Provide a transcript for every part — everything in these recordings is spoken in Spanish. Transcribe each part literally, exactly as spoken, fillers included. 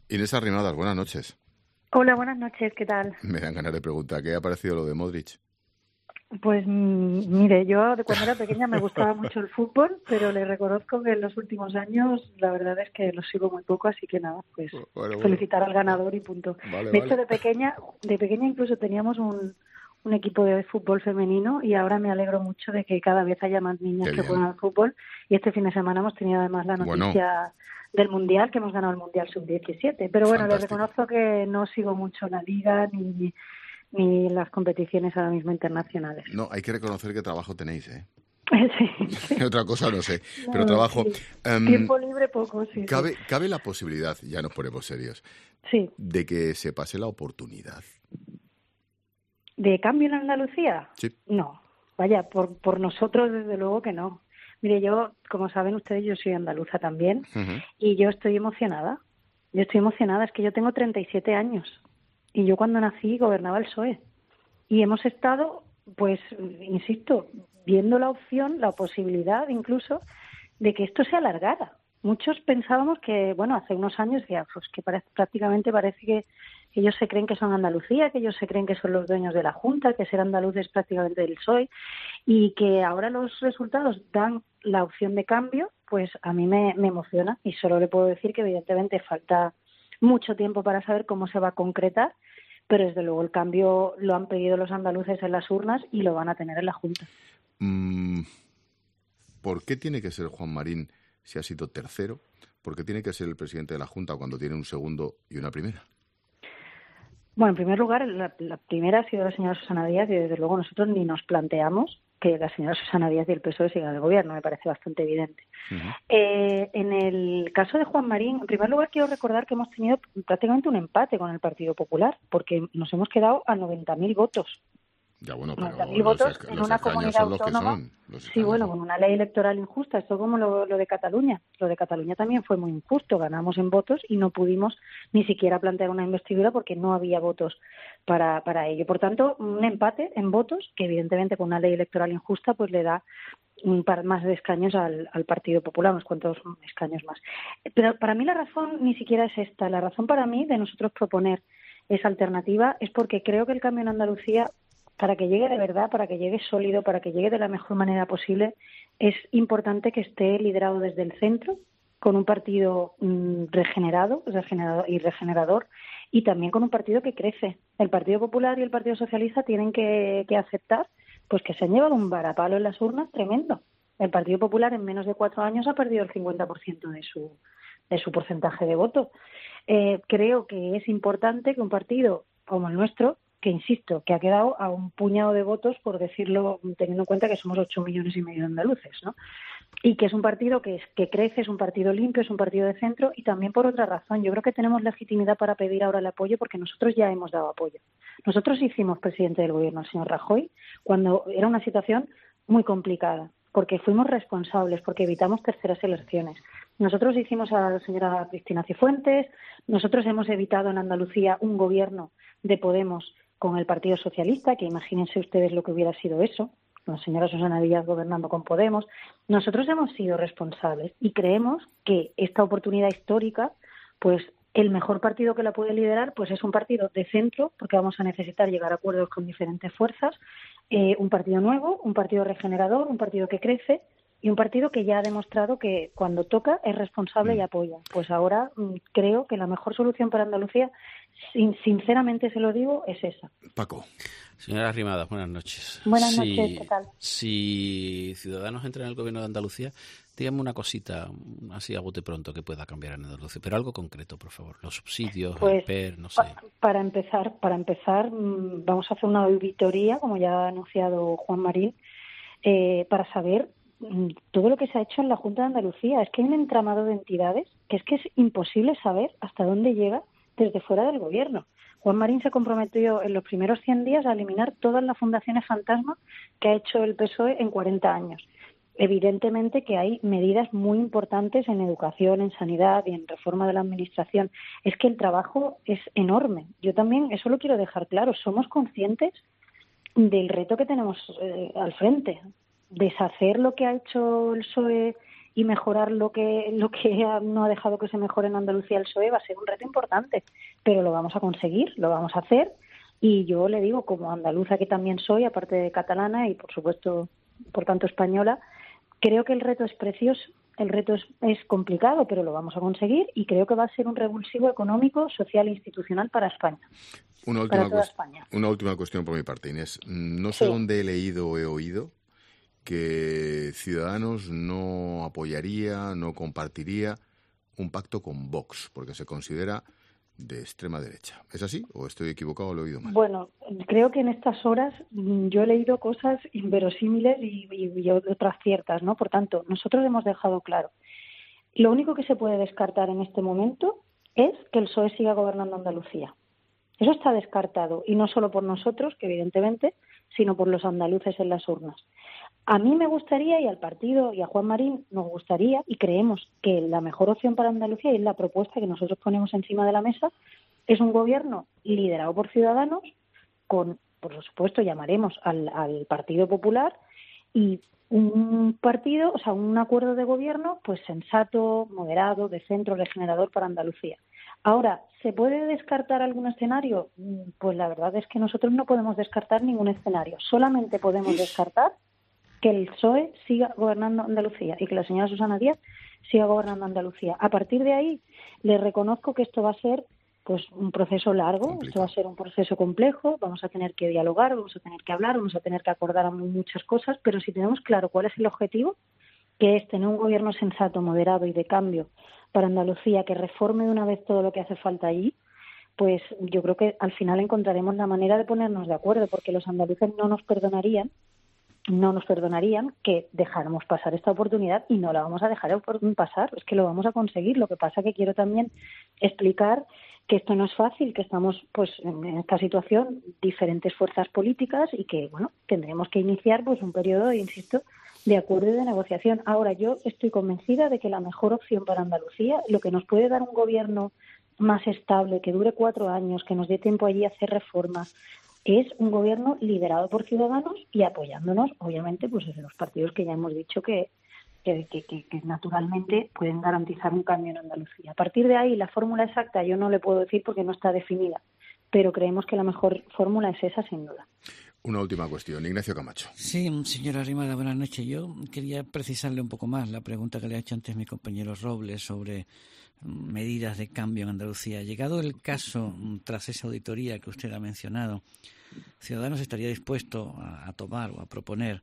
Inés Arrimadas, buenas noches. Hola, buenas noches, ¿qué tal? Me dan ganas de preguntar, ¿qué ha parecido lo de Modric? Pues mire, yo de cuando era pequeña me gustaba mucho el fútbol, pero le reconozco que en los últimos años la verdad es que lo sigo muy poco, así que nada, pues bueno, bueno. felicitar al ganador y punto. Vale, de vale. hecho, de pequeña, de pequeña incluso teníamos un, un equipo de fútbol femenino y ahora me alegro mucho de que cada vez haya más niñas Qué que bien. juegan al fútbol y este fin de semana hemos tenido además la noticia Bueno. del Mundial, que hemos ganado el Mundial sub diecisiete, pero bueno, Fantástico. le reconozco que no sigo mucho la liga ni ni las competiciones ahora mismo internacionales. No, hay que reconocer que trabajo tenéis, ¿eh? Sí, sí. Otra cosa no sé, No, pero trabajo. sí. Um, Tiempo libre poco, sí. Cabe, sí. cabe la posibilidad, ya nos ponemos serios, sí. de que se pase la oportunidad. ¿De cambio en Andalucía? Sí. No, vaya, por, por nosotros desde luego que no. Mire, yo, como saben ustedes, yo soy andaluza también Uh-huh. y yo estoy emocionada. Yo estoy emocionada, es que yo tengo treinta y siete años y yo cuando nací gobernaba el P S O E y hemos estado, pues, insisto, viendo la opción, la posibilidad incluso de que esto se alargara. Muchos pensábamos que, bueno, hace unos años ya, pues que parece, prácticamente parece que ellos se creen que son Andalucía, que ellos se creen que son los dueños de la Junta, que ser andaluz es prácticamente del P S O E y que ahora los resultados dan la opción de cambio, pues a mí me, me emociona y solo le puedo decir que evidentemente falta mucho tiempo para saber cómo se va a concretar, pero desde luego el cambio lo han pedido los andaluces en las urnas y lo van a tener en la Junta. Mm, ¿Por qué tiene que ser Juan Marín si ha sido tercero? ¿Por qué tiene que ser el presidente de la Junta cuando tiene un segundo y una primera? Bueno, en primer lugar, la, la primera ha sido la señora Susana Díaz y desde luego nosotros ni nos planteamos que la señora Susana Díaz y el P S O E sigan el gobierno, me parece bastante evidente. Uh-huh. Eh, en el caso de Juan Marín, en primer lugar quiero recordar que hemos tenido prácticamente un empate con el Partido Popular, porque nos hemos quedado a noventa mil votos. Ya, bueno, pero noventa mil los, votos esca- en los una escaños comunidad son los que autónoma. son. Los Sí, escaños bueno, son. con una ley electoral injusta, esto como lo, lo de Cataluña. Lo de Cataluña también fue muy injusto, ganamos en votos y no pudimos ni siquiera plantear una investidura porque no había votos para, para ello. Por tanto, un empate en votos que evidentemente con una ley electoral injusta pues le da un par más de escaños al, al Partido Popular, unos cuantos escaños más. Pero para mí la razón ni siquiera es esta. La razón para mí de nosotros proponer esa alternativa es porque creo que el cambio en Andalucía, para que llegue de verdad, para que llegue sólido, para que llegue de la mejor manera posible, es importante que esté liderado desde el centro, con un partido mmm, regenerado, regenerado y regenerador, y también con un partido que crece. El Partido Popular y el Partido Socialista tienen que, que aceptar pues que se han llevado un varapalo en las urnas tremendo. El Partido Popular en menos de cuatro años ha perdido el cincuenta por ciento de su, de su porcentaje de voto. Eh, creo que es importante que un partido como el nuestro, que insisto, que ha quedado a un puñado de votos, por decirlo, teniendo en cuenta que somos ocho millones y medio de andaluces, ¿no? Y que es un partido que, es, que crece, es un partido limpio, es un partido de centro, y también por otra razón. Yo creo que tenemos legitimidad para pedir ahora el apoyo porque nosotros ya hemos dado apoyo. Nosotros hicimos presidente del gobierno al señor Rajoy cuando era una situación muy complicada, porque fuimos responsables, porque evitamos terceras elecciones. Nosotros hicimos a la señora Cristina Cifuentes, nosotros hemos evitado en Andalucía un gobierno de Podemos con el Partido Socialista, que imagínense ustedes lo que hubiera sido eso, la señora Susana Díaz gobernando con Podemos. Nosotros hemos sido responsables y creemos que esta oportunidad histórica, pues el mejor partido que la puede liderar pues es un partido de centro, porque vamos a necesitar llegar a acuerdos con diferentes fuerzas, eh, un partido nuevo, un partido regenerador, un partido que crece y un partido que ya ha demostrado que cuando toca es responsable mm. y apoya. Pues ahora mm, creo que la mejor solución para Andalucía, sin, sinceramente se lo digo, es esa. Paco. Señora Arrimadas, buenas noches. Buenas si, noches, ¿qué tal? Si Ciudadanos entra en el gobierno de Andalucía, dígame una cosita así a bote pronto que pueda cambiar en Andalucía, pero algo concreto, por favor. Los subsidios, pues, el P E R, no sé. Pa- para empezar, para empezar, vamos a hacer una auditoría, como ya ha anunciado Juan Marín, eh, para saber todo lo que se ha hecho en la Junta de Andalucía. Es que hay un entramado de entidades que es que es imposible saber hasta dónde llega desde fuera del gobierno. Juan Marín se comprometió en los primeros cien días a eliminar todas las fundaciones fantasma que ha hecho el P S O E en cuarenta años. Evidentemente que hay medidas muy importantes en educación, en sanidad y en reforma de la administración. Es que el trabajo es enorme. Yo también, eso lo quiero dejar claro, somos conscientes del reto que tenemos eh, al frente. Deshacer lo que ha hecho el P S O E y mejorar lo que lo que no ha dejado que se mejore en Andalucía el P S O E va a ser un reto importante, pero lo vamos a conseguir, lo vamos a hacer. Y yo le digo, como andaluza que también soy, aparte de catalana y por supuesto, por tanto, española, creo que el reto es precioso, el reto es, es complicado, pero lo vamos a conseguir y creo que va a ser un revulsivo económico, social e institucional para España. Una última, para toda cuest- España. una última cuestión por mi parte, Inés. No sé Sí. dónde he leído o he oído que Ciudadanos no apoyaría, no compartiría un pacto con Vox, porque se considera de extrema derecha. ¿Es así o estoy equivocado o lo he oído mal? Bueno, creo que en estas horas mm, yo he leído cosas inverosímiles y, y, y otras ciertas, ¿no? Por tanto, nosotros hemos dejado claro, lo único que se puede descartar en este momento es que el P S O E siga gobernando Andalucía. Eso está descartado, y no solo por nosotros, que evidentemente, sino por los andaluces en las urnas. A mí me gustaría, y al partido y a Juan Marín nos gustaría, y creemos que la mejor opción para Andalucía, y es la propuesta que nosotros ponemos encima de la mesa, es un gobierno liderado por Ciudadanos, con, por supuesto, llamaremos al, al Partido Popular, y un partido, o sea, un acuerdo de gobierno pues sensato, moderado, de centro, regenerador para Andalucía. Ahora, ¿se puede descartar algún escenario? Pues la verdad es que nosotros no podemos descartar ningún escenario. Solamente podemos descartar que el P S O E siga gobernando Andalucía y que la señora Susana Díaz siga gobernando Andalucía. A partir de ahí, le reconozco que esto va a ser pues un proceso largo, Complicado. Esto va a ser un proceso complejo, vamos a tener que dialogar, vamos a tener que hablar, vamos a tener que acordar muchas cosas, pero si tenemos claro cuál es el objetivo, que es tener un gobierno sensato, moderado y de cambio para Andalucía, que reforme de una vez todo lo que hace falta allí, pues yo creo que al final encontraremos la manera de ponernos de acuerdo, porque los andaluces no nos perdonarían no nos perdonarían que dejáramos pasar esta oportunidad y no la vamos a dejar pasar, es que lo vamos a conseguir. Lo que pasa que quiero también explicar que esto no es fácil, que estamos pues en esta situación diferentes fuerzas políticas y que bueno, tendremos que iniciar pues un periodo, insisto, de acuerdo y de negociación. Ahora, yo estoy convencida de que la mejor opción para Andalucía, lo que nos puede dar un gobierno más estable, que dure cuatro años, que nos dé tiempo allí a hacer reformas, es un gobierno liderado por Ciudadanos y apoyándonos, obviamente, pues desde los partidos que ya hemos dicho que, que, que, que, que naturalmente pueden garantizar un cambio en Andalucía. A partir de ahí, la fórmula exacta yo no le puedo decir porque no está definida, pero creemos que la mejor fórmula es esa, sin duda. Una última cuestión. Ignacio Camacho. Sí, señora Arrimadas, buenas noches. Yo quería precisarle un poco más la pregunta que le ha hecho antes mi compañero Robles sobre medidas de cambio en Andalucía. Llegado el caso, tras esa auditoría que usted ha mencionado, Ciudadanos estaría dispuesto a, a tomar o a proponer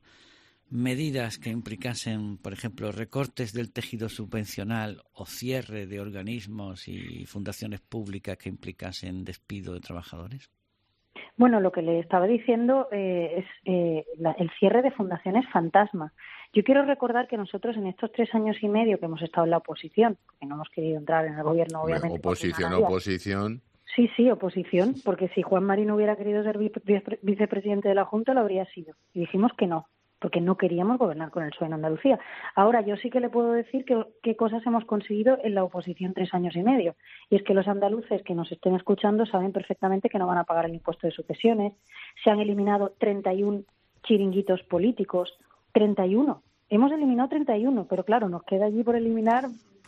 medidas que implicasen, por ejemplo, recortes del tejido subvencional o cierre de organismos y fundaciones públicas que implicasen despido de trabajadores. Bueno, lo que le estaba diciendo eh, es eh, la, el cierre de fundaciones fantasma. Yo quiero recordar que nosotros en estos tres años y medio que hemos estado en la oposición, porque no hemos querido entrar en el gobierno, obviamente. Hombre, oposición, oposición. Sí, sí, oposición, porque si Juan Marín hubiera querido ser vice- vicepresidente de la Junta, lo habría sido. Y dijimos que no, porque no queríamos gobernar con el P S O E en Andalucía. Ahora, yo sí que le puedo decir que, qué cosas hemos conseguido en la oposición tres años y medio. Y es que los andaluces que nos estén escuchando saben perfectamente que no van a pagar el impuesto de sucesiones. Se han eliminado treinta y uno chiringuitos políticos, treinta y uno. Hemos eliminado treinta y uno, pero claro, nos queda allí por eliminar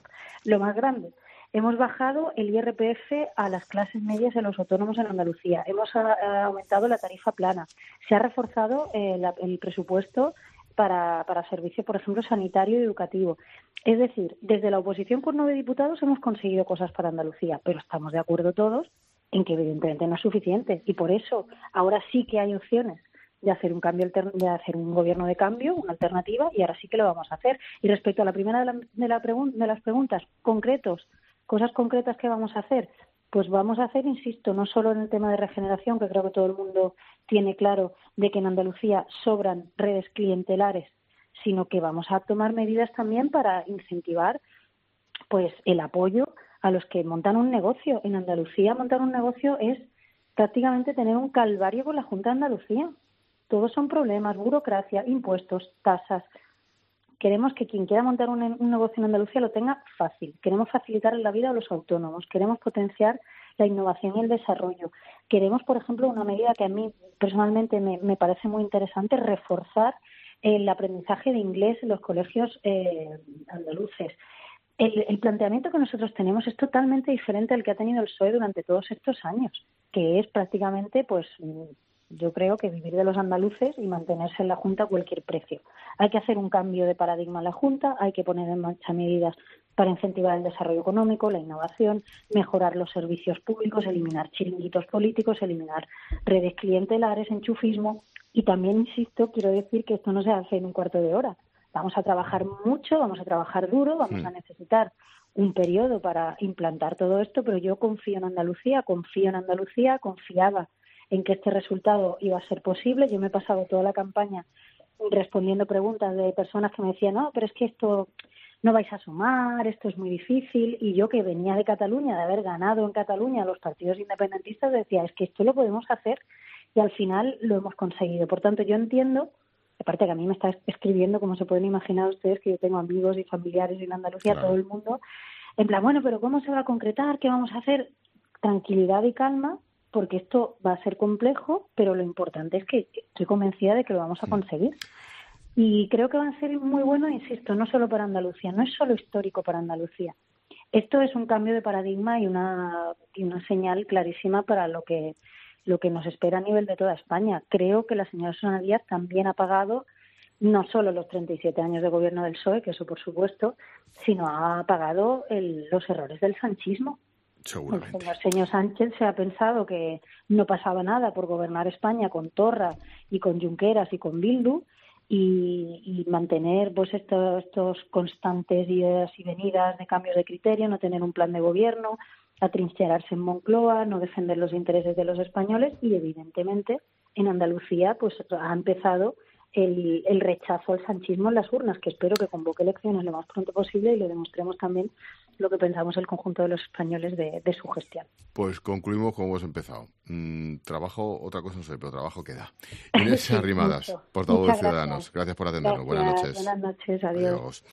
lo más grande. Hemos bajado el I R P F a las clases medias y a los autónomos en Andalucía. Hemos a, a aumentado la tarifa plana. Se ha reforzado eh, la, el presupuesto para, para servicios, por ejemplo, sanitario y educativo. Es decir, desde la oposición con nueve diputados hemos conseguido cosas para Andalucía, pero estamos de acuerdo todos en que evidentemente no es suficiente. Y por eso ahora sí que hay opciones de hacer un cambio de hacer un gobierno de cambio, una alternativa, y ahora sí que lo vamos a hacer. Y respecto a la primera de, la, de, la pregun- de las preguntas, concretos, cosas concretas que vamos a hacer, pues vamos a hacer, insisto, no solo en el tema de regeneración, que creo que todo el mundo tiene claro de que en Andalucía sobran redes clientelares, sino que vamos a tomar medidas también para incentivar pues el apoyo a los que montan un negocio. En Andalucía montar un negocio es prácticamente tener un calvario con la Junta de Andalucía. Todos son problemas, burocracia, impuestos, tasas. Queremos que quien quiera montar un, un negocio en Andalucía lo tenga fácil. Queremos facilitar la vida a los autónomos. Queremos potenciar la innovación y el desarrollo. Queremos, por ejemplo, una medida que a mí personalmente me, me parece muy interesante, reforzar el aprendizaje de inglés en los colegios eh, andaluces. El, el planteamiento que nosotros tenemos es totalmente diferente al que ha tenido el P S O E durante todos estos años, que es prácticamente, pues, yo creo que vivir de los andaluces y mantenerse en la Junta a cualquier precio. Hay que hacer un cambio de paradigma en la Junta, hay que poner en marcha medidas para incentivar el desarrollo económico, la innovación, mejorar los servicios públicos, eliminar chiringuitos políticos, eliminar redes clientelares, enchufismo. Y también, insisto, quiero decir que esto no se hace en un cuarto de hora. Vamos a trabajar mucho, vamos a trabajar duro, vamos a necesitar un periodo para implantar todo esto, pero yo confío en Andalucía, confío en Andalucía, confiaba en que este resultado iba a ser posible. Yo me he pasado toda la campaña respondiendo preguntas de personas que me decían, no, pero es que esto no vais a sumar, esto es muy difícil, y yo que venía de Cataluña, de haber ganado en Cataluña los partidos independentistas, decía, es que esto lo podemos hacer, y al final lo hemos conseguido. Por tanto, yo entiendo, aparte que a mí me está escribiendo, como se pueden imaginar ustedes, que yo tengo amigos y familiares en Andalucía, claro, todo el mundo, en plan, bueno, pero ¿cómo se va a concretar? ¿Qué vamos a hacer? Tranquilidad y calma, porque esto va a ser complejo, pero lo importante es que estoy convencida de que lo vamos a conseguir. Y creo que va a ser muy bueno, insisto, no solo para Andalucía, no es solo histórico para Andalucía. Esto es un cambio de paradigma y una, y una señal clarísima para lo que, lo que nos espera a nivel de toda España. Creo que la señora Susana Díaz también ha pagado no solo los treinta y siete años de gobierno del P S O E, que eso por supuesto, sino ha pagado el, los errores del sanchismo. Seguramente. El señor, señor Sánchez se ha pensado que no pasaba nada por gobernar España con Torra y con Junqueras y con Bildu, y, y mantener pues estos, estos constantes idas y venidas de cambios de criterio, no tener un plan de gobierno, atrincherarse en Moncloa, no defender los intereses de los españoles, y evidentemente en Andalucía pues ha empezado el, el rechazo al sanchismo en las urnas, que espero que convoque elecciones lo más pronto posible y le demostremos también lo que pensamos el conjunto de los españoles de, de su gestión. Pues concluimos como hemos empezado. Mm, trabajo, otra cosa no sé, pero trabajo queda. Inés sí, Arrimadas, portavoz de Ciudadanos. Gracias por atendernos. Gracias, buenas noches. Buenas noches, adiós. Adiós.